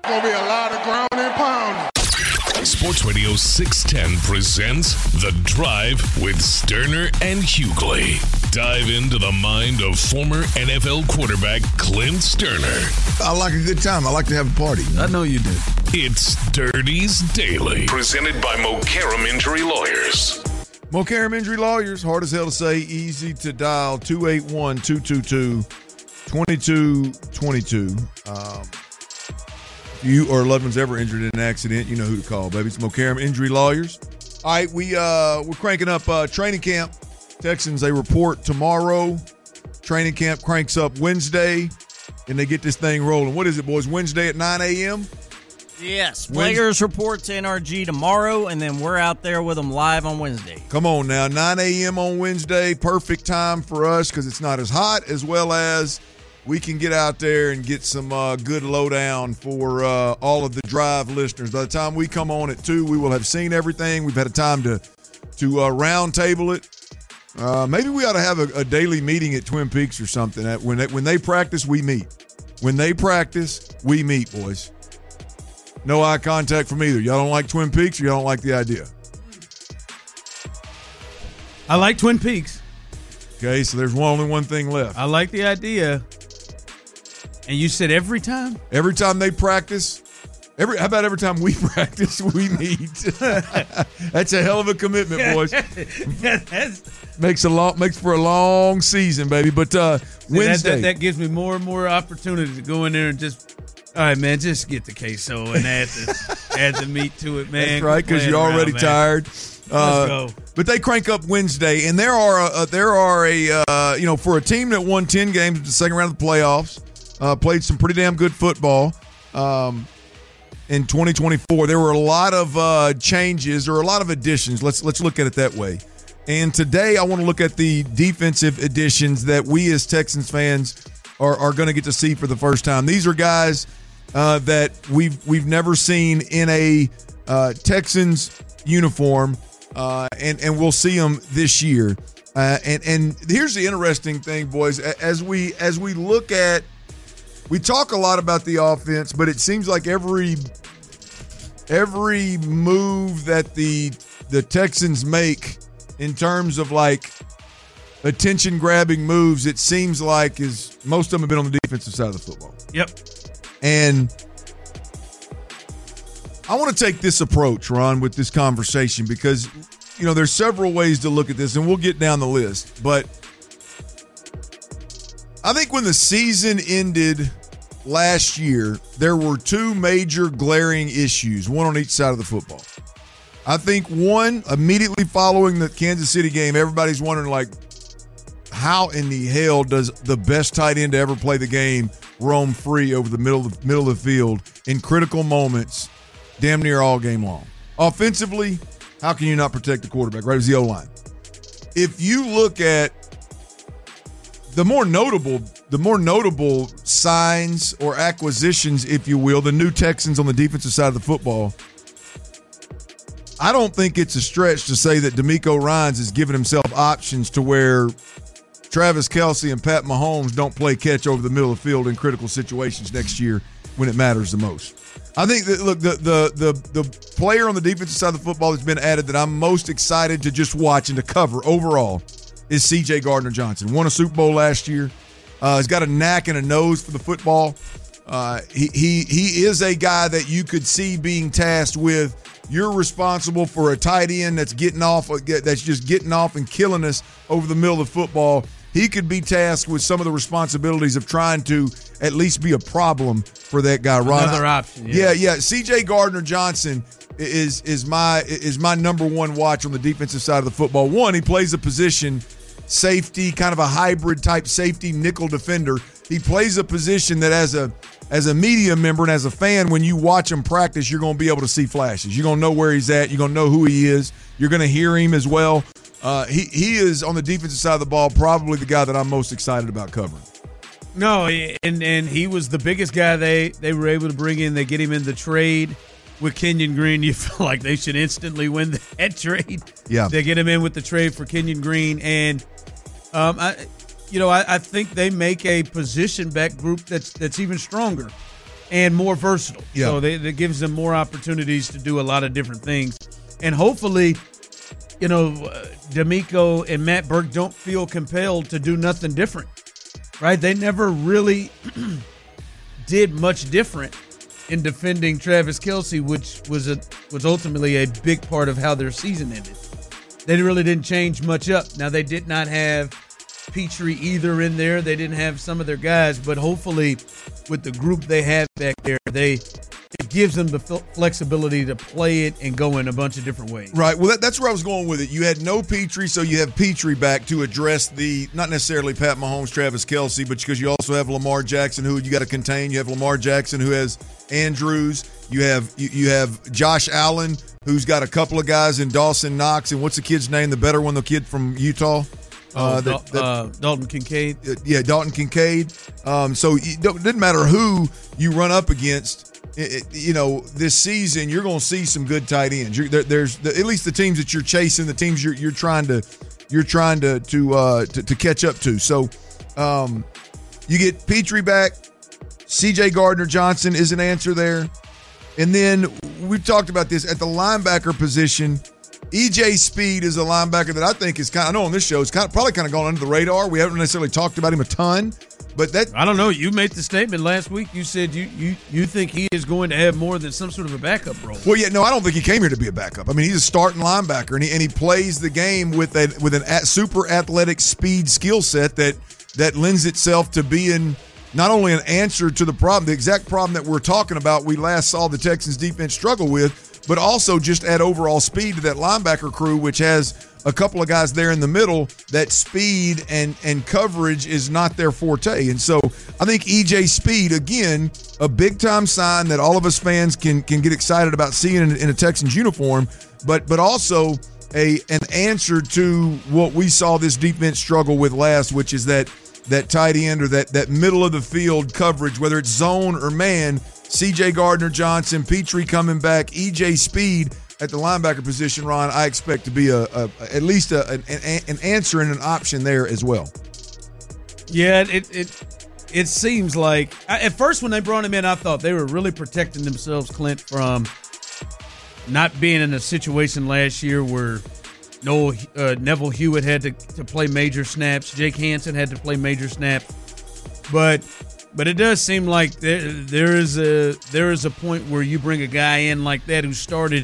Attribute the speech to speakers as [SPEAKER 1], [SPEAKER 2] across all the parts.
[SPEAKER 1] Gonna be a lot of ground and pound.
[SPEAKER 2] Sports Radio 610 presents The Drive with Sterner and Hughley. Dive into the mind of former NFL quarterback Clint Sterner.
[SPEAKER 3] I like a good time. I like to have a party.
[SPEAKER 4] I know you do.
[SPEAKER 2] It's Dirties Daily, presented by Mokaram Injury Lawyers.
[SPEAKER 3] Mokaram Injury Lawyers, hard as hell to say, easy to dial, 281-222-2222. If you or a loved one's ever injured in an accident, you know who to call, baby. It's Mokaram Injury Lawyers. All right, we're cranking up training camp. Texans, they report tomorrow. Training camp cranks up Wednesday, and they get this thing rolling. What is it, boys? Wednesday at 9 a.m.?
[SPEAKER 5] Yes. Players report to NRG tomorrow, and then we're out there with them live on Wednesday.
[SPEAKER 3] Come on now, 9 a.m. on Wednesday. Perfect time for us because it's not as hot, as well as we can get out there and get some good lowdown for all of the Drive listeners. By the time we come on at 2, we will have seen everything. We've had a time to round table it. Maybe we ought to have a daily meeting at Twin Peaks or something. When they practice, we meet. When they practice, we meet, boys. No eye contact from either. Y'all don't like Twin Peaks or y'all don't like the idea?
[SPEAKER 4] I like Twin Peaks.
[SPEAKER 3] Okay, so there's only one thing left.
[SPEAKER 4] I like the idea. And you said every time?
[SPEAKER 3] Every time they practice, how about every time we practice, we meet? That's a hell of a commitment, boys. Makes for a long season, baby. But Wednesday.
[SPEAKER 4] That gives me more and more opportunity to go in there and just, all right, man, just get the queso and add the meat to it, man.
[SPEAKER 3] That's right, because you're already tired.
[SPEAKER 4] Let's go.
[SPEAKER 3] But they crank up Wednesday, and there are for a team that won 10 games in the second round of the playoffs, played some pretty damn good football in 2024. There were a lot of changes or a lot of additions. Let's look at it that way. And today I want to look at the defensive additions that we as Texans fans are going to get to see for the first time. These are guys that we've never seen in a Texans uniform, and we'll see them this year. And here's the interesting thing, boys. As we look at, we talk a lot about the offense, but it seems like every move that the Texans make in terms of like attention-grabbing moves, it seems like most of them have been on the defensive side of the football.
[SPEAKER 4] Yep.
[SPEAKER 3] And I want to take this approach, Ron, with this conversation because, there's several ways to look at this, and we'll get down the list. But I think when the season ended last year, there were two major glaring issues, one on each side of the football. I think one, immediately following the Kansas City game, everybody's wondering, like, how in the hell does the best tight end to ever play the game roam free over the middle of the field in critical moments damn near all game long? Offensively, how can you not protect the quarterback? Right, it was the O-line. If you look at the more notable signs or acquisitions, if you will, the new Texans on the defensive side of the football, I don't think it's a stretch to say that DeMeco Ryans has given himself options to where Travis Kelce and Pat Mahomes don't play catch over the middle of the field in critical situations next year when it matters the most. I think that, look, the player on the defensive side of the football that's been added that I'm most excited to just watch and to cover overall is C.J. Gardner-Johnson. Won a Super Bowl last year. He's got a knack and a nose for the football. He is a guy that you could see being tasked with, you're responsible for a tight end that's just getting off and killing us over the middle of football. He could be tasked with some of the responsibilities of trying to at least be a problem for that guy, Ron.
[SPEAKER 4] Another option.
[SPEAKER 3] Yeah. C.J. Gardner-Johnson is my number one watch on the defensive side of the football. One, he plays a position safety, kind of a hybrid type safety nickel defender. He plays a position that as a media member and as a fan, when you watch him practice, you're going to be able to see flashes. You're going to know where he's at. You're going to know who he is. You're going to hear him as well. He is, on the defensive side of the ball, probably the guy that I'm most excited about covering.
[SPEAKER 4] No, and he was the biggest guy they were able to bring in. They get him in the trade with Kenyon Green. You feel like they should instantly win that trade.
[SPEAKER 3] Yeah.
[SPEAKER 4] They get him in with the trade for Kenyon Green. And I think they make a position back group that's even stronger. and more versatile.
[SPEAKER 3] Yeah.
[SPEAKER 4] So that gives them more opportunities to do a lot of different things. And hopefully, D'Amico and Matt Burke don't feel compelled to do nothing different, right? They never really did much different in defending Travis Kelce, which was ultimately a big part of how their season ended. They really didn't change much up. Now, they did not have Petrie either in there. They didn't have some of their guys, but hopefully with the group they have back there, it gives them the flexibility to play it and go in a bunch of different ways.
[SPEAKER 3] Right. Well, that's where I was going with it. You had no Petrie, so you have Petrie back to address not necessarily Pat Mahomes, Travis Kelce, but because you also have Lamar Jackson, who you got to contain. You have Lamar Jackson, who has Andrews. You have Josh Allen, who's got a couple of guys in Dawson Knox, and what's the kid's name? The better one, the kid from Utah.
[SPEAKER 4] Dalton Kincaid.
[SPEAKER 3] Yeah, Dalton Kincaid. So it doesn't matter who you run up against. This season you're going to see some good tight ends. There's at least the teams that you're chasing, the teams you're trying to catch up to. So you get Petrie back. C.J. Gardner-Johnson is an answer there, and then we've talked about this at the linebacker position. E.J. Speed is a linebacker that I think is I know on this show it's probably gone under the radar. We haven't necessarily talked about him a ton, but I don't know.
[SPEAKER 4] You made the statement last week. You said you think he is going to have more than some sort of a backup role.
[SPEAKER 3] Well, yeah, no, I don't think he came here to be a backup. I mean, he's a starting linebacker, and he plays the game with an super athletic speed skill set that lends itself to being not only an answer to the exact problem that we're talking about we last saw the Texans defense struggle with, but also just add overall speed to that linebacker crew, which has a couple of guys there in the middle that speed and coverage is not their forte. And so I think EJ Speed, again, a big-time sign that all of us fans can get excited about seeing in a Texans uniform, but also an answer to what we saw this defense struggle with last, which is that tight end or that middle of the field coverage, whether it's zone or man. C.J. Gardner-Johnson, Petrie coming back, E.J. Speed at the linebacker position, Ron, I expect to be at least an answer and an option there as well.
[SPEAKER 4] Yeah, it seems like at first when they brought him in, I thought they were really protecting themselves, Clint, from not being in a situation last year where Neville Hewitt had to play major snaps, Jake Hansen had to play major snaps, but it does seem like there is a point where you bring a guy in like that who started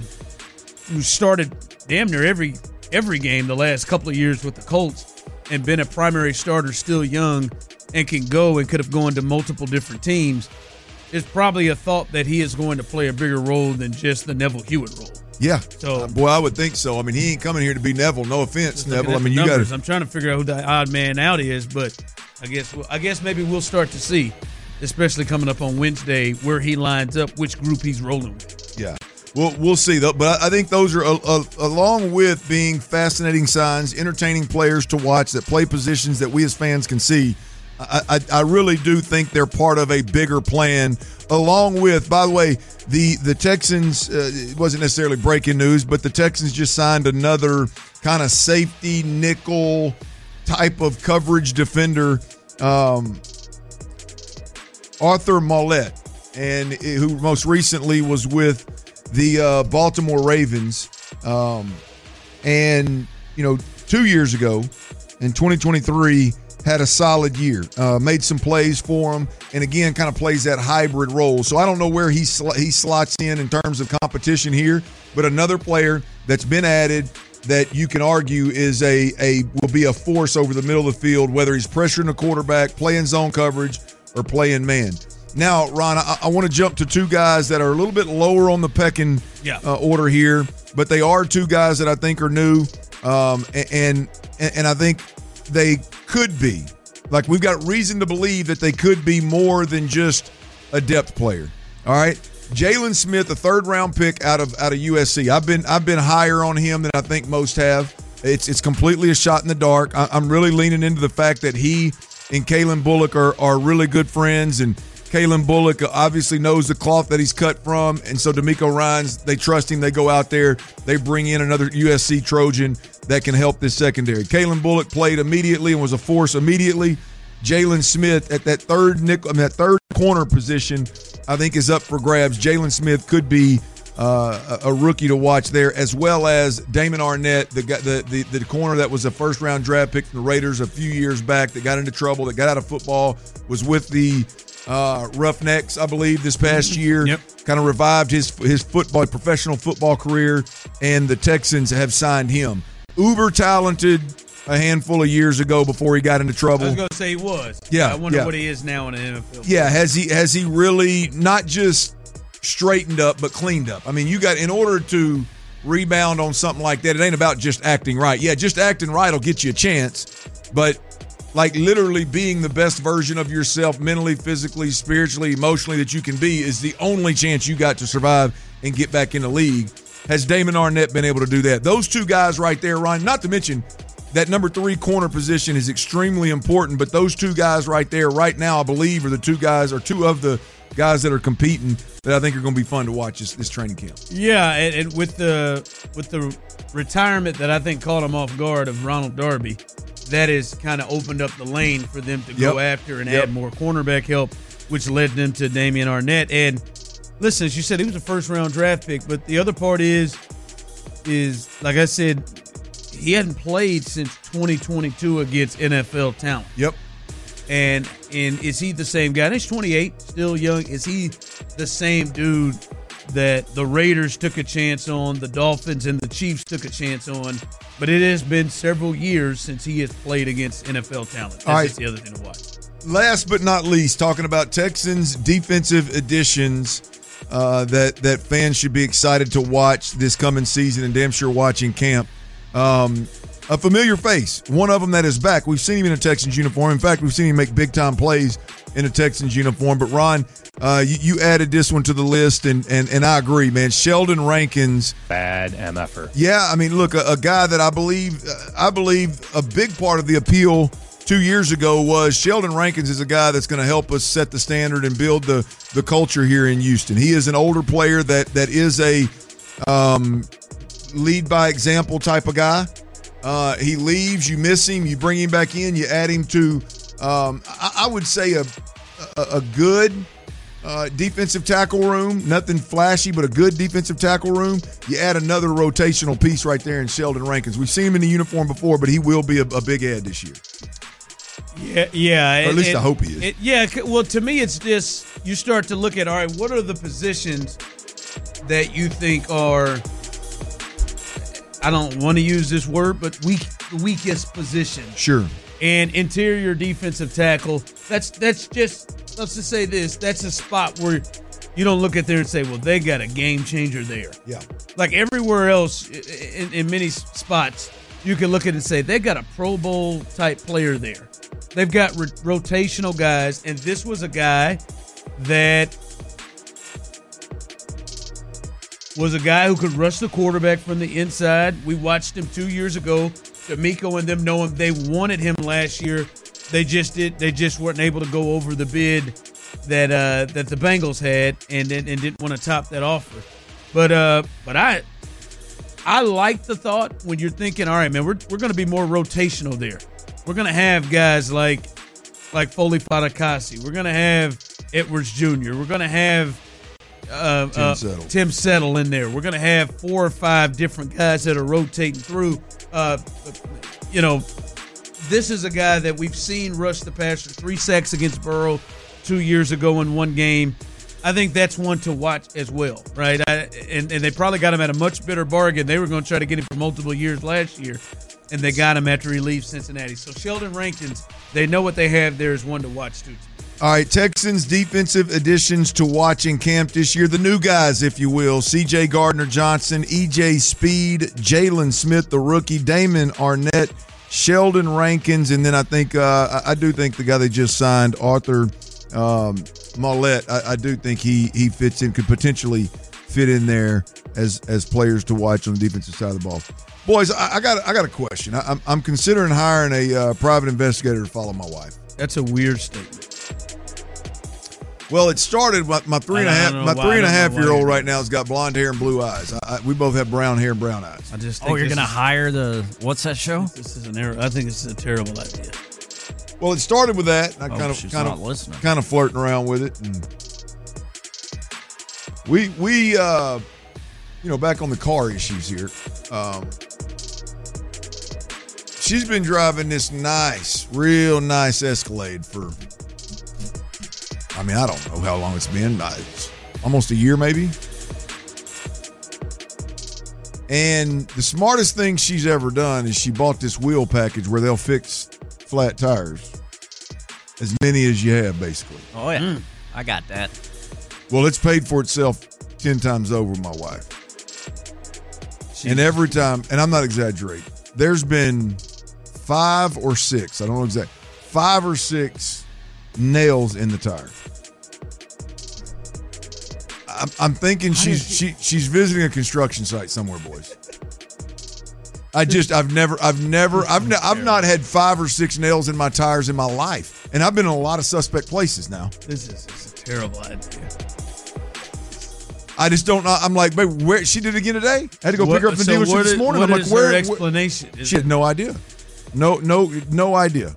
[SPEAKER 4] damn near every game the last couple of years with the Colts and been a primary starter still young and can go and could have gone to multiple different teams. It's probably a thought that he is going to play a bigger role than just the Neville Hewitt role.
[SPEAKER 3] Yeah,
[SPEAKER 4] so
[SPEAKER 3] boy, I would think so. I mean, he ain't coming here to be Neville. No offense, Neville. I mean, you got.
[SPEAKER 4] I'm trying to figure out who the odd man out is, but I guess maybe we'll start to see, especially coming up on Wednesday, where he lines up, which group he's rolling with.
[SPEAKER 3] Yeah, we'll see though. But I think those are along with being fascinating signs, entertaining players to watch that play positions that we as fans can see. I really do think they're part of a bigger plan. Along with, by the way, the Texans, it wasn't necessarily breaking news, but the Texans just signed another kind of safety nickel type of coverage defender, Arthur Maulet, and who most recently was with the Baltimore Ravens. And 2 years ago in 2023, had a solid year, made some plays for him, and again, kind of plays that hybrid role. So I don't know where he slots in terms of competition here, but another player that's been added that you can argue is will be a force over the middle of the field, whether he's pressuring the quarterback, playing zone coverage, or playing man. Now, Ron, I want to jump to two guys that are a little bit lower on the pecking order here, but they are two guys that I think are new, and I think they could be. Like, we've got reason to believe that they could be more than just a depth player. All right, Jalen Smith, a third-round pick out of USC. I've been higher on him than I think most have. It's completely a shot in the dark. I'm really leaning into the fact that he and Kalen Bullock are really good friends, and Kalen Bullock obviously knows the cloth that he's cut from, and so D'Amico Ryans, they trust him. They go out there, they bring in another USC Trojan that can help this secondary. Kalen Bullock played immediately and was a force immediately. Jalen Smith at that third corner position, I think, is up for grabs. Jalen Smith could be a rookie to watch there, as well as Damon Arnett, the corner that was a first-round draft pick from the Raiders a few years back that got into trouble, that got out of football, was with the Roughnecks, I believe, this past year.
[SPEAKER 4] Yep.
[SPEAKER 3] Kind of revived his professional football career, and the Texans have signed him. Uber talented a handful of years ago before he got into trouble.
[SPEAKER 4] I was going to say he was.
[SPEAKER 3] Yeah,
[SPEAKER 4] I wonder
[SPEAKER 3] yeah.
[SPEAKER 4] what he is now in the NFL.
[SPEAKER 3] Yeah, has he really not just straightened up but cleaned up? I mean, in order to rebound on something like that, it ain't about just acting right. Yeah, just acting right will get you a chance, but like literally being the best version of yourself mentally, physically, spiritually, emotionally that you can be is the only chance you got to survive and get back in the league. Has Damon Arnett been able to do that? Those two guys right there, Ryan, not to mention that number 3 corner position is extremely important, but those two guys right there right now, I believe, are two of the guys that are competing that I think are going to be fun to watch this training camp.
[SPEAKER 4] Yeah, and with the retirement that I think caught him off guard of Ronald Darby, that has kind of opened up the lane for them to go after and add more cornerback help, which led them to Damon Arnett. And listen, as you said, he was a first-round draft pick, but the other part is like I said, he hadn't played since 2022 against NFL talent.
[SPEAKER 3] Yep.
[SPEAKER 4] And is he the same guy? And he's 28, still young. Is he the same dude that the Raiders took a chance on, the Dolphins and the Chiefs took a chance on? But it has been several years since he has played against NFL talent. That's the other thing to watch.
[SPEAKER 3] Last but not least, talking about Texans defensive additions that fans should be excited to watch this coming season and damn sure watching camp. A familiar face, one of them that is back. We've seen him in a Texans uniform. In fact, we've seen him make big-time plays in a Texans uniform. But, Ron, you added this one to the list, and I agree, man. Sheldon Rankins.
[SPEAKER 6] Bad MFer.
[SPEAKER 3] Yeah, I mean, look, a guy that I believe a big part of the appeal 2 years ago was Sheldon Rankins is a guy that's going to help us set the standard and build the culture here in Houston. He is an older player that is a lead by example type of guy. He leaves, you miss him, you bring him back in, you add him to, I would say a good defensive tackle room. Nothing flashy, but a good defensive tackle room. You add another rotational piece right there in Sheldon Rankins. We've seen him in the uniform before, but he will be a big add this year.
[SPEAKER 4] Yeah.
[SPEAKER 3] Or at least I hope he is.
[SPEAKER 4] Well, to me, it's just you start to look at, all right, what are the positions that you think are, I don't want to use this word, but the weakest position.
[SPEAKER 3] Sure.
[SPEAKER 4] And interior defensive tackle, that's just, let's just say this, that's a spot where you don't look at there and say, well, they got a game changer there.
[SPEAKER 3] Yeah.
[SPEAKER 4] Like everywhere else in many spots, you can look at it and say, they got a Pro Bowl type player there. They've got rotational guys, and this was a guy that was a guy who could rush the quarterback from the inside. We watched him 2 years ago. D'Amico and them know him. They wanted him last year. They just weren't able to go over the bid that the Bengals had, and didn't want to top that offer. But I like the thought when you're thinking, all right, man, we're going to be more rotational there. We're going to have guys like Foley Fatukasi. We're going to have Edwards Jr. We're going to have Tim Settle in there. We're going to have 4 or 5 different guys that are rotating through. This is a guy that we've seen rush the passer, 3 sacks against Burrow 2 years ago in one game. I think that's one to watch as well, right? And they probably got him at a much better bargain. They were going to try to get him for multiple years last year, and they got him after he leaves Cincinnati. So Sheldon Rankins, they know what they have there is one to watch too.
[SPEAKER 3] All right, Texans defensive additions to watch in camp this year. The new guys, if you will. C.J. Gardner-Johnson, E.J. Speed, Jalen Smith, the rookie, Damon Arnett, Sheldon Rankins, and then I think I do think the guy they just signed, Arthur Mollett, I do think he fits in, could potentially fit in there as players to watch on the defensive side of the ball. Boys, I got a question. I'm considering hiring a private investigator to follow my wife.
[SPEAKER 4] That's a weird statement.
[SPEAKER 3] Well, it started. My three and a half year old right now has got blonde hair and blue eyes. We both have brown hair and brown eyes.
[SPEAKER 5] You're going to hire the what's that show?
[SPEAKER 4] This is an error. I think this is a terrible idea.
[SPEAKER 3] Well, it started with that. And I
[SPEAKER 5] she's not listening.
[SPEAKER 3] kind of flirting around with it. And we back on the car issues here. She's been driving this real nice Escalade for, I don't know how long it's been. It's almost a year maybe. And the smartest thing she's ever done is she bought this wheel package where they'll fix flat tires. As many as you have, basically.
[SPEAKER 5] Oh, yeah. I got that.
[SPEAKER 3] Well, it's paid for itself 10 times over with my wife. And every time, and I'm not exaggerating, there's been 5 or 6, I don't know exactly, 5 or 6 nails in the tire. I'm thinking she's visiting a construction site somewhere, boys. I've not had 5 or 6 nails in my tires in my life, and I've been in a lot of suspect places now.
[SPEAKER 4] This is a terrible idea.
[SPEAKER 3] I just don't know. I'm like, babe, where she did it again today? I had to go pick her up from the dealership this morning. I'm like, where?
[SPEAKER 4] Her explanation?
[SPEAKER 3] She had no idea. No idea.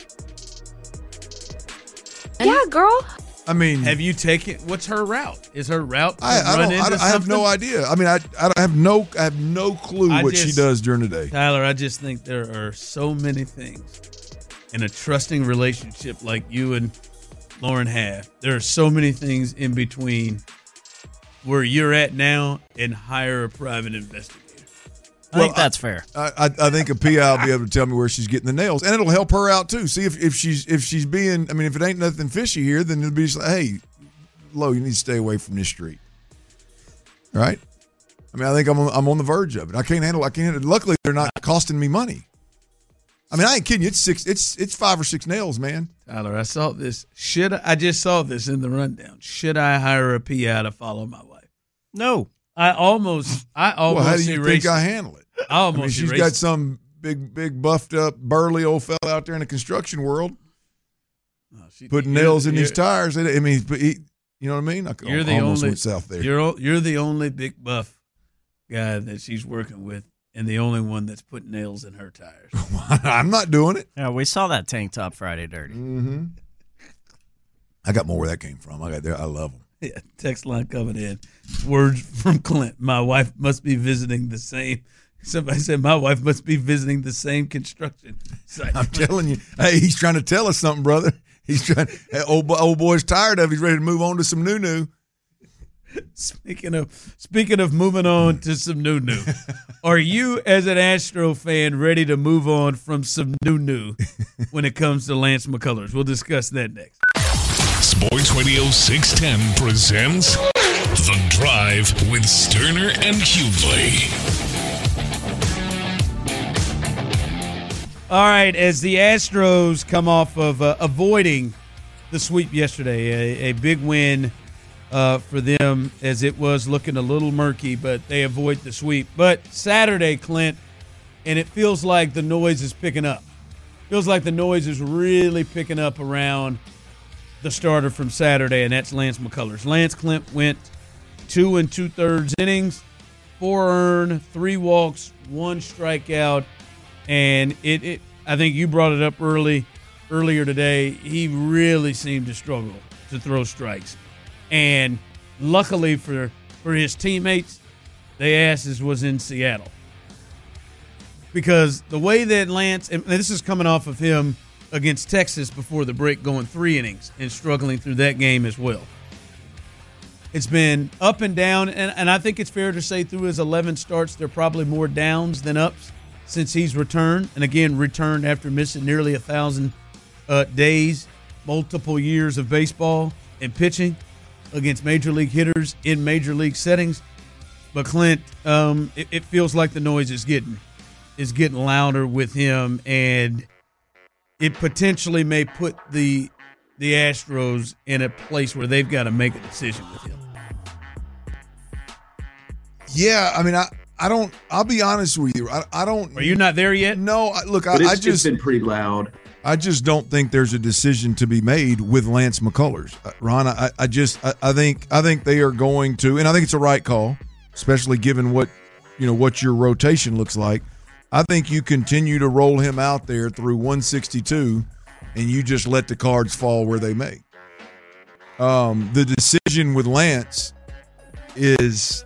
[SPEAKER 6] Yeah, girl.
[SPEAKER 4] Have you taken? What's her route? Is her route?
[SPEAKER 3] I have no idea. I have no clue what she does during the day.
[SPEAKER 4] Tyler, I just think there are so many things in a trusting relationship like you and Lauren have. There are so many things in between where you're at now and hire a private investigator.
[SPEAKER 5] I think that's fair.
[SPEAKER 3] I think a PI will be able to tell me where she's getting the nails, and it'll help her out too. See if she's being. If it ain't nothing fishy here, then it'll be just like, hey, Lo, you need to stay away from this street. Right? I think I'm on the verge of it. I can't handle it. Luckily, they're not costing me money. I ain't kidding you. It's 5 or 6 nails, man.
[SPEAKER 4] Tyler, I saw this. I just saw this in the rundown. Should I hire a PI to follow my wife?
[SPEAKER 5] No.
[SPEAKER 4] I almost.
[SPEAKER 3] Well, how do you think I handle it? She's got some big buffed up burly old fella out there in the construction world putting nails in these tires. You know what I mean?
[SPEAKER 4] You're the only south there. You're the only big buff guy that she's working with, and the only one that's putting nails in her tires.
[SPEAKER 3] I'm not doing it.
[SPEAKER 5] Yeah, we saw that tank top Friday dirty.
[SPEAKER 3] Mm-hmm. I got more where that came from. I love them.
[SPEAKER 4] Yeah, text line coming in. Words from Clint. My wife must be visiting the same. Somebody said my wife must be visiting the same construction site.
[SPEAKER 3] I'm telling you. Hey, he's trying to tell us something, brother. He's trying. Old boy's tired of it. He's ready to move on to some new.
[SPEAKER 4] Speaking of moving on to some new, are you as an Astro fan ready to move on from some new when it comes to Lance McCullers? We'll discuss that next.
[SPEAKER 2] Sports Radio 610 presents The Drive with Sterner and Hughley.
[SPEAKER 4] All right, as the Astros come off of avoiding the sweep yesterday, a big win for them as it was looking a little murky, but they avoid the sweep. But Saturday, Clint, and it feels like the noise is picking up. Feels like the noise is really picking up around the starter from Saturday, and that's Lance McCullers. Lance Clint went 2 2/3 innings, 4 earned, 3 walks, 1 strikeout, and it I think you brought it up earlier today. He really seemed to struggle to throw strikes, and luckily for his teammates, their asses was in Seattle, because the way that Lance, and this is coming off of him against Texas before the break, going 3 innings and struggling through that game as well. It's been up and down, and I think it's fair to say through his 11 starts, there are probably more downs than ups since he's returned, and again, returned after missing nearly 1,000 days, multiple years of baseball and pitching against major league hitters in major league settings. But Clint, it feels like the noise is getting louder with him, and it potentially may put the Astros in a place where they've got to make a decision with him.
[SPEAKER 3] Yeah, I don't. I'll be honest with you. I don't.
[SPEAKER 4] Are you not there yet?
[SPEAKER 3] No. Look,
[SPEAKER 7] it's just been pretty loud.
[SPEAKER 3] I just don't think there's a decision to be made with Lance McCullers, Ron. I think they are going to, and I think it's a right call, especially given what your rotation looks like. I think you continue to roll him out there through 162 and you just let the cards fall where they may. The decision with Lance is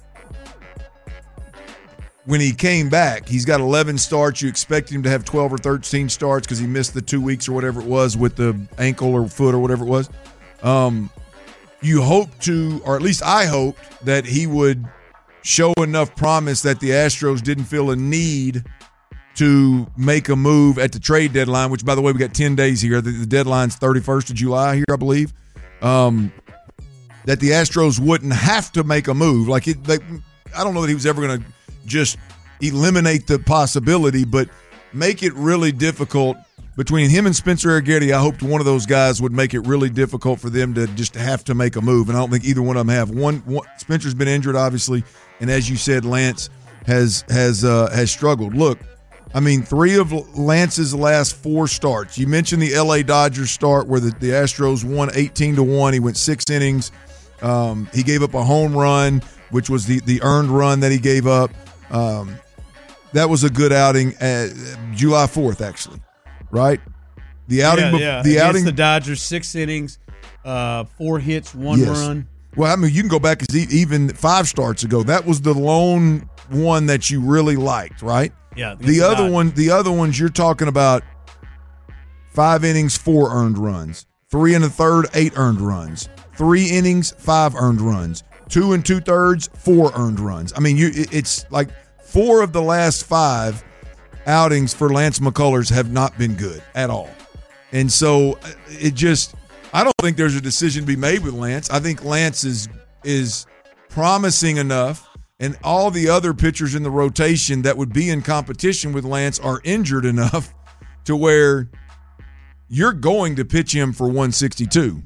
[SPEAKER 3] when he came back, he's got 11 starts. You expect him to have 12 or 13 starts because he missed the 2 weeks or whatever it was with the ankle or foot or whatever it was. You hope to, or at least I hoped, that he would show enough promise that the Astros didn't feel a need to make a move at the trade deadline, which, by the way, we got 10 days here. The deadline's 31st of July here, I believe. That the Astros wouldn't have to make a move. I don't know that he was ever going to just eliminate the possibility, but make it really difficult. Between him and Spencer Arrighetti, I hoped one of those guys would make it really difficult for them to just have to make a move, and I don't think either one of them have. One Spencer's been injured, obviously, and as you said, Lance has struggled. Look, I mean, 3 of Lance's last 4 starts. You mentioned the L.A. Dodgers start where the Astros won 18-1. He went 6 innings. He gave up a home run, which was the earned run that he gave up. That was a good outing. July 4th, actually. Right, the outing. The outing.
[SPEAKER 4] The Dodgers, 6 innings, 4 hits, 1 run.
[SPEAKER 3] Well, I mean, you can go back as even 5 starts ago. That was the lone one that you really liked, right?
[SPEAKER 4] Yeah.
[SPEAKER 3] The other ones you're talking about. 5 innings, 4 earned runs. 3 1/3, 8 earned runs. 3 innings, 5 earned runs. 2 2/3, 4 earned runs. I mean, it's like 4 of the last 5 outings for Lance McCullers have not been good at all. And so I don't think there's a decision to be made with Lance. I think Lance is promising enough, and all the other pitchers in the rotation that would be in competition with Lance are injured enough to where you're going to pitch him for 162.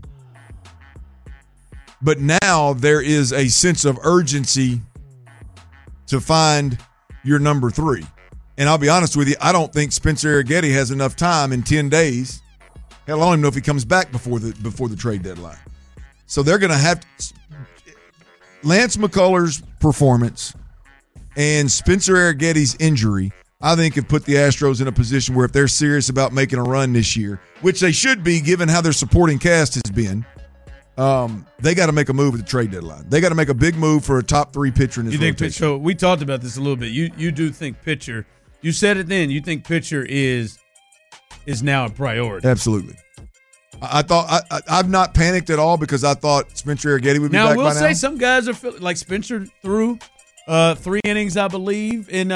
[SPEAKER 3] But now there is a sense of urgency to find your number 3. And I'll be honest with you, I don't think Spencer Arrighetti has enough time in 10 days. Hell, I don't even know if he comes back before the trade deadline. So they're going to have Lance McCullers' performance and Spencer Arrighetti's injury, I think, have put the Astros in a position where if they're serious about making a run this year, which they should be given how their supporting cast has been, they got to make a move at the trade deadline. They got to make a big move for a top 3 pitcher in this rotation.
[SPEAKER 4] So we talked about this a little bit. You do think pitcher. You said it then. You think pitcher is now a priority.
[SPEAKER 3] Absolutely. I thought I've not panicked at all because I thought Spencer Arrighetti would be back by now.
[SPEAKER 4] Now, we'll say some guys are like Spencer threw 3 innings, I believe, in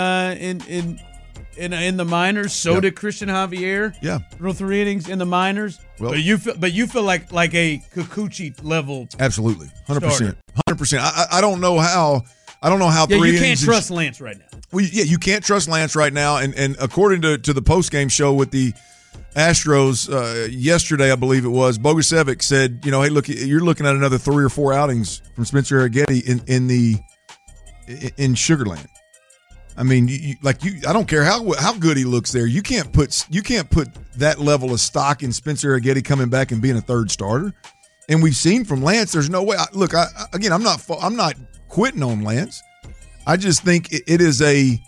[SPEAKER 4] the minors. So did Christian Javier.
[SPEAKER 3] Yeah,
[SPEAKER 4] threw 3 innings in the minors. Well, but you feel like a Kikuchi level.
[SPEAKER 3] Absolutely, 100%, 100%. I don't know how. I don't know how 3 innings.
[SPEAKER 4] You can't trust Lance right now.
[SPEAKER 3] Well, yeah, you can't trust Lance right now. And according to the postgame show with the Astros yesterday, I believe it was, Bogusevic said, hey, look, you're looking at another 3 or 4 outings from Spencer Arrighetti in Sugar Land. I mean, I don't care how good he looks there. You can't put that level of stock in Spencer Arrighetti coming back and being a 3rd starter. And we've seen from Lance, there's no way. Look, I'm not quitting on Lance. I just think it's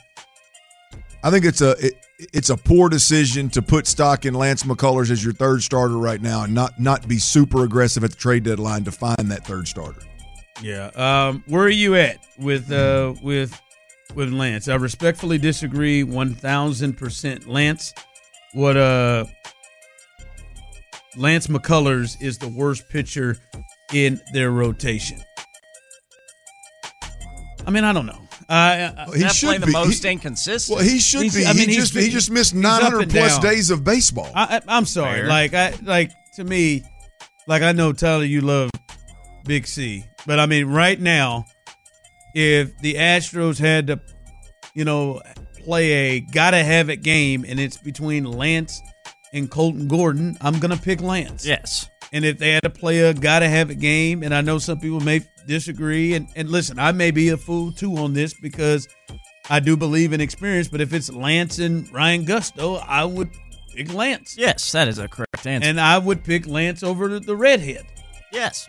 [SPEAKER 3] a poor decision to put stock in Lance McCullers as your 3rd starter right now and not be super aggressive at the trade deadline to find that 3rd starter.
[SPEAKER 4] Yeah. Where are you at with Lance? I respectfully disagree 1,000%. Lance McCullers is the worst pitcher in their rotation. I mean, I don't know.
[SPEAKER 3] He should be
[SPEAKER 5] the most inconsistent.
[SPEAKER 3] Well, he should be. He just missed 900 plus days of baseball.
[SPEAKER 4] I'm sorry. To me, I know, Tyler, you love Big C, but I mean, right now, if the Astros had to, play a gotta have it game, and it's between Lance and Colton Gordon, I'm gonna pick Lance.
[SPEAKER 5] Yes.
[SPEAKER 4] And if they had to play a gotta have it game, and I know some people may disagree, and listen, I may be a fool too on this because I do believe in experience, but if it's Lance and Ryan Gusto, I would pick Lance.
[SPEAKER 5] Yes, that is a correct answer.
[SPEAKER 4] And I would pick Lance over the redhead.
[SPEAKER 5] Yes.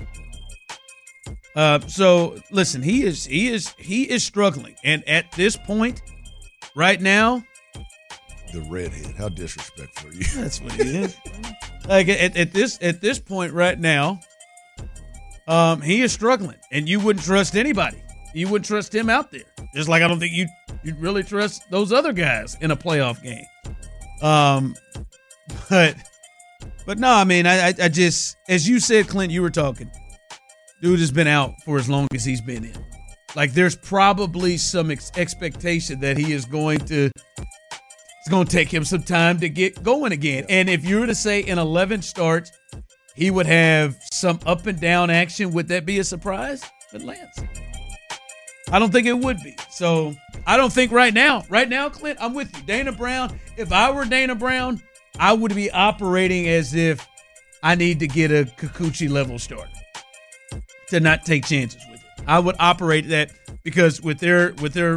[SPEAKER 4] So listen, he is struggling, and at this point, right now,
[SPEAKER 3] The redhead. How disrespectful are you?
[SPEAKER 4] That's what he is. Like at this point right now, he is struggling, and you wouldn't trust anybody. You wouldn't trust him out there. Just like I don't think you'd really trust those other guys in a playoff game. But no, I mean, I just, as you said, Clint, you were talking. Dude has been out for as long as he's been in. Like, there's probably some expectation that he is going to. It's going to take him some time to get going again. And if you were to say in 11 starts, he would have some up and down action, would that be a surprise with Lance? I don't think it would be. So I don't think right now, Clint, I'm with you. Dana Brown, if I were Dana Brown, I would be operating as if I need to get a Kikuchi level start to not take chances with it. I would operate that because with their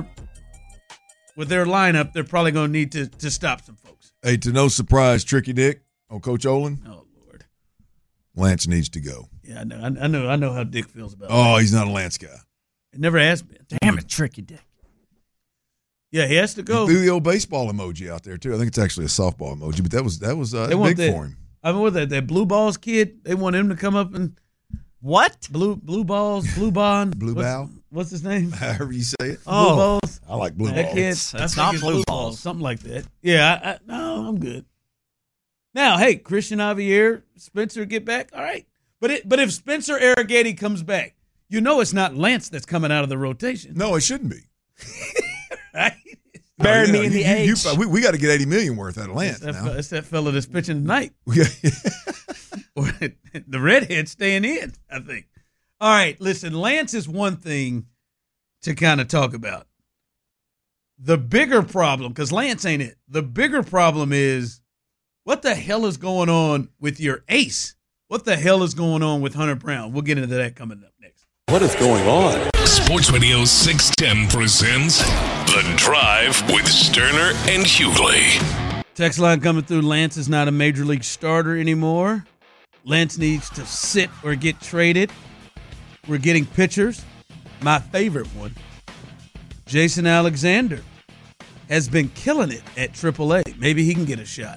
[SPEAKER 4] lineup, they're probably going to need to stop some folks.
[SPEAKER 3] Hey, to no surprise, Tricky Dick on Coach Olin.
[SPEAKER 4] Oh, Lord.
[SPEAKER 3] Lance needs to go.
[SPEAKER 4] Yeah, I know how Dick feels about it.
[SPEAKER 3] Oh, he's not a Lance guy.
[SPEAKER 4] It never has been.
[SPEAKER 5] Damn it, Tricky Dick.
[SPEAKER 4] Yeah, he has to go.
[SPEAKER 3] He threw the old baseball emoji out there, too. I think it's actually a softball emoji, but that was big for him.
[SPEAKER 4] I mean, what that Blue Balls kid, they want him to come up and
[SPEAKER 5] what?
[SPEAKER 4] Blue Balls, Blue Bond.
[SPEAKER 3] Blue Bow?
[SPEAKER 4] What's his name?
[SPEAKER 3] However you say it.
[SPEAKER 4] Blue Balls.
[SPEAKER 3] I like Blue
[SPEAKER 4] That
[SPEAKER 3] Balls.
[SPEAKER 4] kid,
[SPEAKER 5] It's
[SPEAKER 4] I think
[SPEAKER 5] not
[SPEAKER 4] it's
[SPEAKER 5] Blue Balls.
[SPEAKER 4] something like that. Yeah, no, I'm good. Now, hey, Christian Javier, Spencer get back, all right. But if Spencer Arrogati comes back, you know it's not Lance that's coming out of the rotation.
[SPEAKER 3] No, it shouldn't be.
[SPEAKER 4] Right?
[SPEAKER 6] Bury me in the H.
[SPEAKER 3] We got to get $80 million worth out of Lance now.
[SPEAKER 4] It's that fella that's pitching tonight.
[SPEAKER 3] Yeah.
[SPEAKER 4] Or the redhead staying in, I think. All right, listen, Lance is one thing to kind of talk about. The bigger problem, because Lance ain't it, the bigger problem is what the hell is going on with your ace? What the hell is going on with Hunter Brown? We'll get into that coming up next.
[SPEAKER 6] What is going on?
[SPEAKER 2] Sports Radio 610 presents The Drive with Sterner and Hughley.
[SPEAKER 4] Text line coming through. Lance is not a major league starter anymore. Lance needs to sit or get traded. We're getting pitchers. My favorite one, Jason Alexander, has been killing it at AAA. Maybe he can get a shot.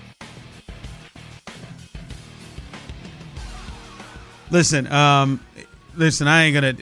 [SPEAKER 4] Listen, I ain't gonna.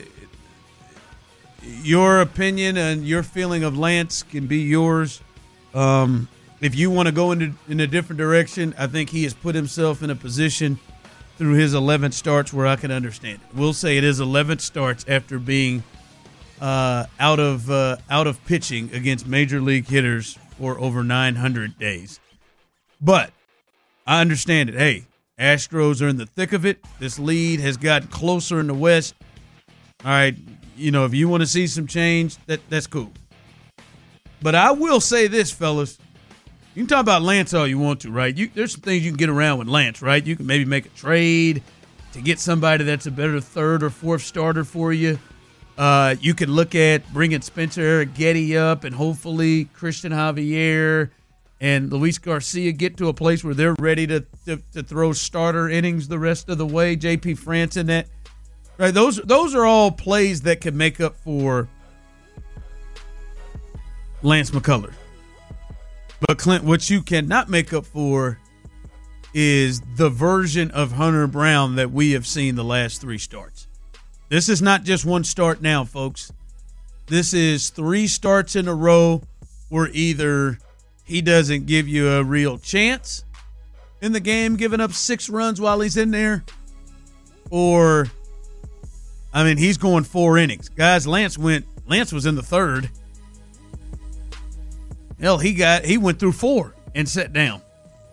[SPEAKER 4] Your opinion and your feeling of Lance can be yours. If you want to go in a different direction, I think he has put himself in a position through his 11 starts where I can understand it. We'll say it is 11 starts after being out of pitching against major league hitters for over 900 days. But I understand it. Hey, Astros are in the thick of it. This lead has gotten closer in the West. All right, if you want to see some change, that's cool. But I will say this, fellas. You can talk about Lance all you want to, right? There's some things you can get around with Lance, right? You can maybe make a trade to get somebody that's a better third or fourth starter for you. You could look at bringing Spencer Arrogati up and hopefully Christian Javier and Luis Garcia get to a place where they're ready to throw starter innings the rest of the way. JP France in that. Right, those are all plays that can make up for Lance McCullers. But, Clint, what you cannot make up for is the version of Hunter Brown that we have seen the last 3 starts. This is not just one start now, folks. This is 3 starts in a row where either he doesn't give you a real chance in the game, giving up 6 runs while he's in there, or, he's going 4 innings. Guys, Lance was in the 3rd. Hell, he went through 4 and sat down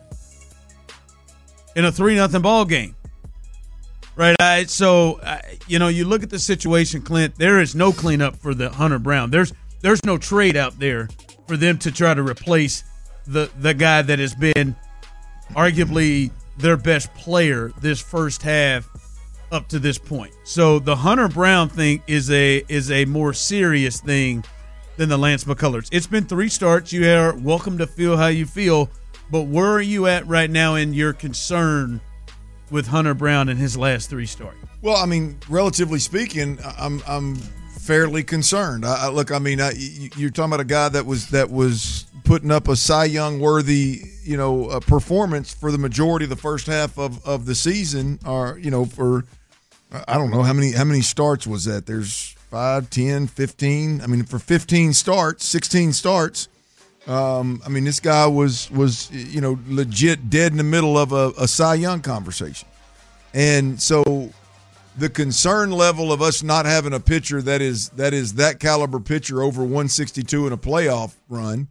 [SPEAKER 4] in a 3-0 ball game. Right. You look at the situation, Clint. There is no cleanup for the Hunter Brown. There's no trade out there for them to try to replace the guy that has been arguably their best player this first half up to this point. So the Hunter Brown thing is a more serious thing than the Lance McCullers. It's been 3 starts. You are welcome to feel how you feel, but where are you at right now in your concern with Hunter Brown in his last 3 starts?
[SPEAKER 3] Well, relatively speaking, I'm fairly concerned. You're talking about a guy that was putting up a Cy Young worthy, performance for the majority of the first half of the season, or, for, I don't know how many starts was that? There's 5, 10, 15. I mean, for 15 starts, 16 starts, this guy was legit dead in the middle of a Cy Young conversation. And so the concern level of us not having a pitcher that is that caliber pitcher over 162 in a playoff run,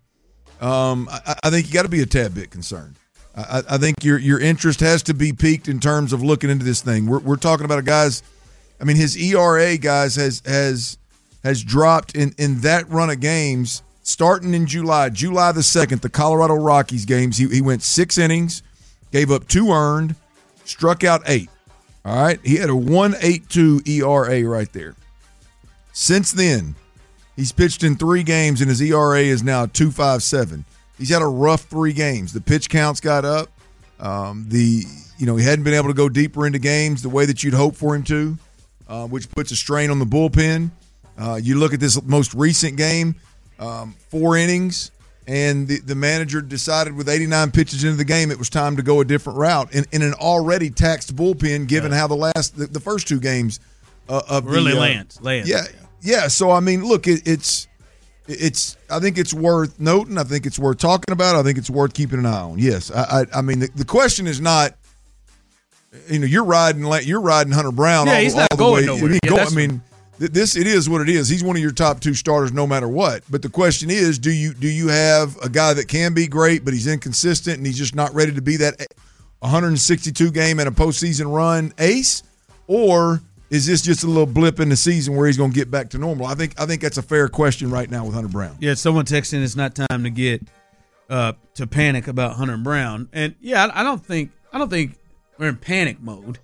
[SPEAKER 3] I think you got to be a tad bit concerned. I think your interest has to be piqued in terms of looking into this thing. We're talking about a guy's, his ERA, guys, has dropped in that run of games starting in July the 2nd, the Colorado Rockies games. He went 6 innings, gave up 2 earned, struck out 8. All right, he had a 1.82 ERA right there. Since then, he's pitched in 3 games, and his ERA is now 2.57. He's had a rough 3 games. The pitch counts got up. He hadn't been able to go deeper into games the way that you'd hope for him to, which puts a strain on the bullpen. You look at this most recent game, 4 innings, and the manager decided with 89 pitches into the game it was time to go a different route in an already taxed bullpen, given how the first 2 games of
[SPEAKER 4] really
[SPEAKER 3] the
[SPEAKER 4] Lance.
[SPEAKER 3] Yeah. So look, it's I think it's worth noting. I think it's worth talking about. I think it's worth keeping an eye on. Yes, the question is not. You're riding Hunter Brown.
[SPEAKER 4] Yeah, he's not going nowhere.
[SPEAKER 3] It is what it is. He's one of your top 2 starters no matter what. But the question is, do you have a guy that can be great, but he's inconsistent and he's just not ready to be that 162 game and a postseason run ace, or is this just a little blip in the season where he's going to get back to normal? I think that's a fair question right now with Hunter Brown.
[SPEAKER 4] Yeah, someone texting, it's not time to get to panic about Hunter Brown, and yeah, I don't think we're in panic mode.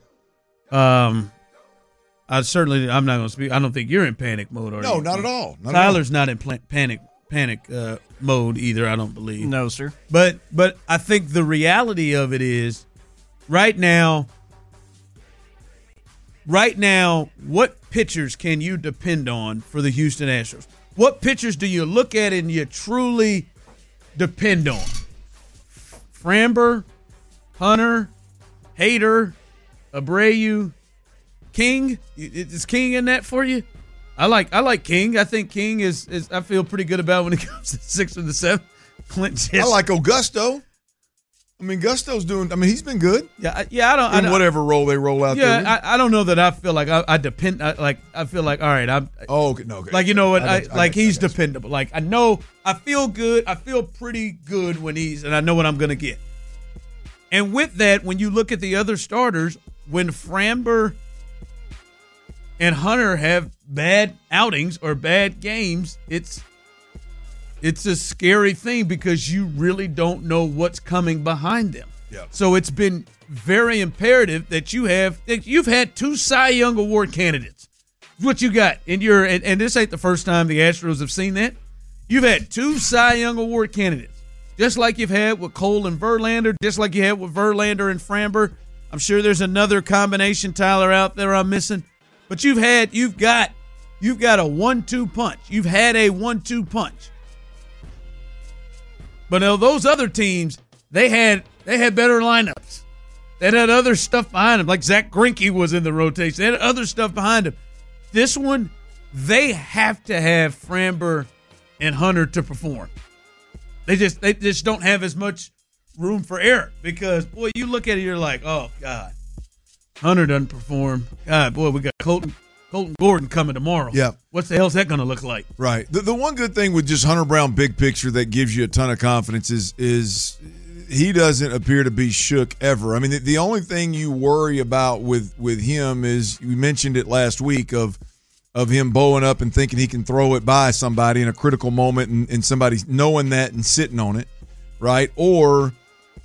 [SPEAKER 4] I'm not going to speak. I don't think you're in panic mode.
[SPEAKER 3] No, not at all.
[SPEAKER 4] Tyler's not in panic mode either, I don't believe.
[SPEAKER 5] No, sir.
[SPEAKER 4] But I think the reality of it is right now, what pitchers can you depend on for the Houston Astros? What pitchers do you look at and you truly depend on? Framber, Hunter, Hader, Abreu, King. Is King in that for you? I like King. I think King is I feel pretty good about when it comes to 6th or the 7th. Clint.
[SPEAKER 3] I like Augusto. Gusto's doing. He's been good.
[SPEAKER 4] Yeah. I don't.
[SPEAKER 3] In whatever role they roll out there.
[SPEAKER 4] Yeah, I don't know that I feel like I depend. I feel like all right. I'm.
[SPEAKER 3] Oh, okay, no. Okay.
[SPEAKER 4] Like you know what? He's dependable. Like I know. I feel good. I feel pretty good when and I know what I'm gonna get. And with that, when you look at the other starters, when Framber and Hunter have bad outings or bad games, it's a scary thing because you really don't know what's coming behind them.
[SPEAKER 3] Yep.
[SPEAKER 4] So it's been very imperative that you've had 2 Cy Young Award candidates. What you got in your and this ain't the first time the Astros have seen that. You've had 2 Cy Young Award candidates. Just like you've had with Cole and Verlander, just like you had with Verlander and Framber. I'm sure there's another combination, Tyler, out there I'm missing. But you've got a 1-2 punch. You've had a 1-2 punch. But those other teams, they had better lineups. They had other stuff behind them. Like Zach Greinke was in the rotation. They had other stuff behind them. This one, they have to have Framber and Hunter to perform. They just don't have as much room for error because, boy, you look at it, you're like, oh, God. Hunter doesn't perform. God, boy, we got Colton Gordon coming tomorrow.
[SPEAKER 3] Yeah.
[SPEAKER 4] What the hell's that going to look like?
[SPEAKER 3] Right. The one good thing with just Hunter Brown big picture that gives you a ton of confidence is he doesn't appear to be shook ever. The only thing you worry about with him is, we mentioned it last week, of him bowing up and thinking he can throw it by somebody in a critical moment and somebody knowing that and sitting on it, right? Or,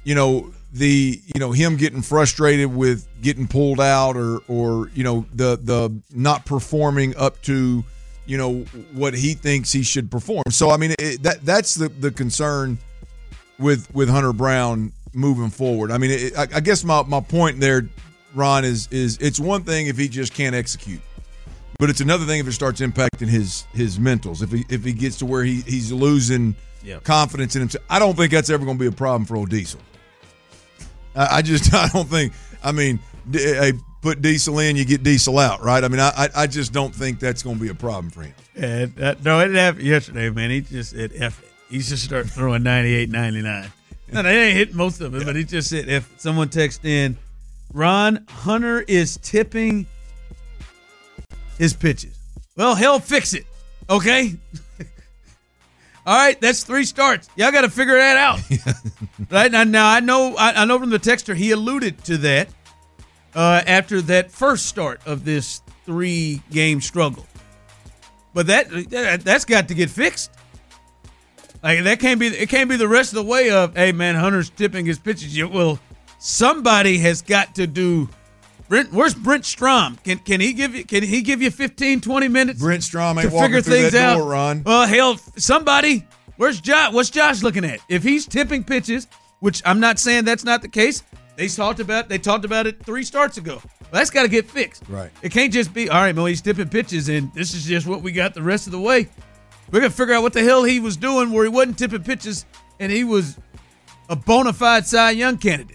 [SPEAKER 3] him getting frustrated with getting pulled out or the not performing up to, what he thinks he should perform. So, that's the concern with Hunter Brown moving forward. I guess my point there, Ron, is it's one thing if he just can't execute. But it's another thing if it starts impacting his mentals. If he gets to where he's losing confidence in himself. I don't think that's ever going to be a problem for old Diesel. I don't think. I mean, put Diesel in, you get Diesel out, right? I mean, I just don't think that's going to be a problem for him.
[SPEAKER 4] No, it happened yesterday, man. He just said F it. He just started throwing 98, 99. No, they ain't hitting most of it, but he just said if someone texted in, Ron, Hunter is tipping his pitches. Well, hell, fix it, okay? All right, that's 3 starts. Y'all got to figure that out. Right now, I know from the texter he alluded to that after that first start of this 3-game struggle. But that's got to get fixed. Like it can't be the rest of the way of, hey man, Hunter's tipping his pitches. Well, somebody has got to do. Where's Brent Strom? Can he give you 15, 20 minutes?
[SPEAKER 3] Brent Strom ain't
[SPEAKER 4] to figure
[SPEAKER 3] walking through
[SPEAKER 4] things
[SPEAKER 3] that
[SPEAKER 4] out.
[SPEAKER 3] door, Ron.
[SPEAKER 4] Well, hell, somebody. Where's Josh? What's Josh looking at? If he's tipping pitches, which I'm not saying that's not the case. They talked about it 3 starts ago. Well, that's got to get fixed.
[SPEAKER 3] Right.
[SPEAKER 4] It can't just be, all right, man, he's tipping pitches, and this is just what we got the rest of the way. We're going to figure out what the hell he was doing where he wasn't tipping pitches, and he was a bona fide Cy Young candidate.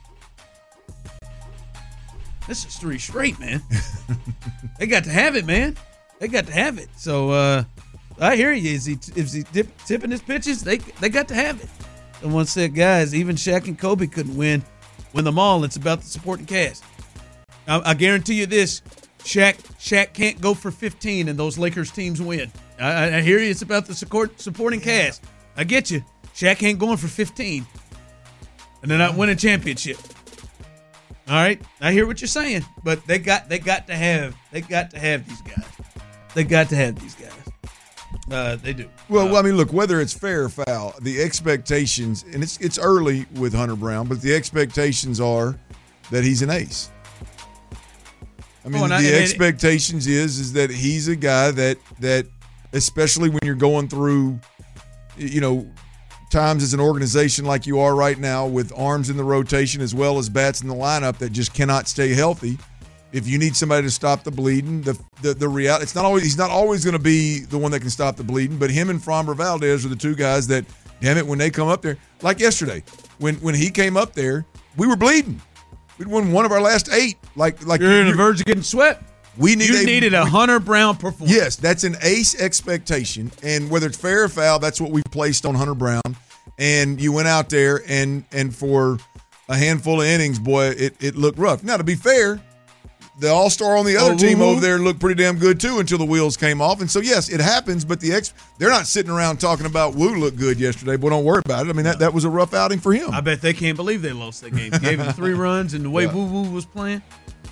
[SPEAKER 4] This is 3 straight, man. They got to have it, man. They got to have it. So I hear you. Is he tipping his pitches? They got to have it. Someone said, guys, even Shaq and Kobe couldn't win them all. It's about the supporting cast. I guarantee you this: Shaq can't go for 15 and those Lakers teams win. I hear you. It's about the supporting cast. I get you. Shaq ain't going for 15, and they're not winning championship. All right, I hear what you're saying, but they got to have these guys. They got to have these guys. They do.
[SPEAKER 3] Well, I mean, look, whether it's fair or foul, the expectations, and it's early with Hunter Brown, but the expectations are that he's an ace. I mean, the expectations is that he's a guy that especially when you're going through, times as an organization like you are right now with arms in the rotation as well as bats in the lineup that just cannot stay healthy. If you need somebody to stop the bleeding, the reality, he's not always going to be the one that can stop the bleeding, but him and Framber Valdez are the 2 guys that, damn it, when they come up there, like yesterday, when he came up there, we were bleeding. We'd won one of our last 8. Like
[SPEAKER 4] you're on the verge of getting swept. You needed a Hunter Brown performance.
[SPEAKER 3] Yes, that's an ace expectation, and whether it's fair or foul, that's what we placed on Hunter Brown. And you went out there, and for a handful of innings, boy, it looked rough. Now, to be fair, the all-star on the other team over there looked pretty damn good, too, until the wheels came off. And so, yes, it happens, but they're not sitting around talking about Woo looked good yesterday. Boy, don't worry about it. I mean, that was a rough outing for him.
[SPEAKER 4] I bet they can't believe they lost that game. Gave him 3 runs, and the way Woo was playing.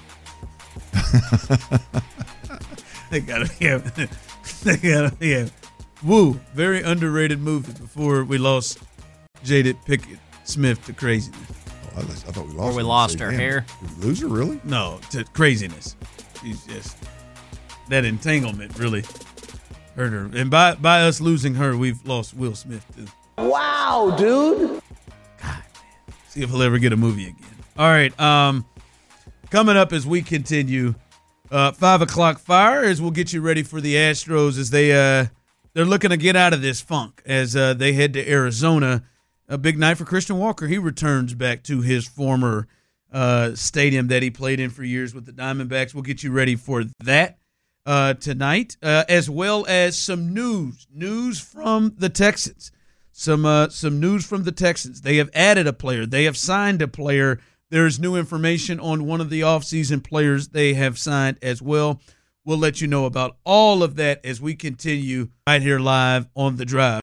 [SPEAKER 4] They gotta be Woo, very underrated movie before we lost Jada Pinkett Smith to craziness.
[SPEAKER 3] I thought we lost.
[SPEAKER 5] Or we lost her hair.
[SPEAKER 3] Did we lose her, really?
[SPEAKER 4] No, to craziness. She's just that entanglement really hurt her, and by us losing her, we've lost Will Smith too.
[SPEAKER 6] Wow, dude.
[SPEAKER 4] God, man. See if he'll ever get a movie again. All right, coming up as we continue, 5 o'clock fire as we'll get you ready for the Astros as they're looking to get out of this funk as they head to Arizona. A big night for Christian Walker. He returns back to his former stadium that he played in for years with the Diamondbacks. We'll get you ready for that tonight, as well as some news from the Texans. Some news from the Texans. They have added a player. They have signed a player. There's new information on one of the offseason players they have signed as well. We'll let you know about all of that as we continue right here live on The Drive.